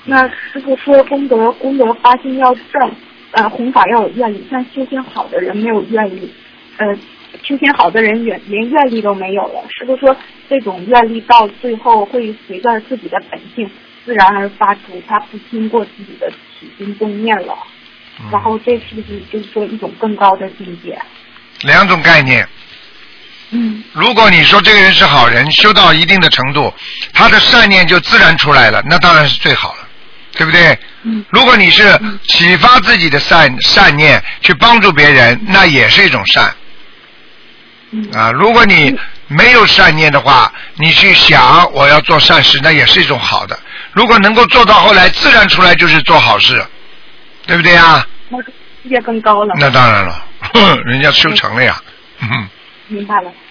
那师傅说功德发心要正，弘法要有愿力，像修行好的人没有愿力，修行好的人连愿力都没有了。师傅说这种愿力到最后会随着自己的本性自然而发出，他不经过自己的起心动念了。然后这是不是就是说一种更高的境界？ 两种概念。如果你说这个人是好人，修到一定的程度，他的善念就自然出来了，那当然是最好了，对不对？如果你是启发自己的善念去帮助别人，那也是一种善。如果你没有善念的话，你去想我要做善事，那也是一种好的。如果能够做到后来自然出来，就是做好事，对不对啊？ 那境界更高了。 那当然了，人家修成了呀。 明白了。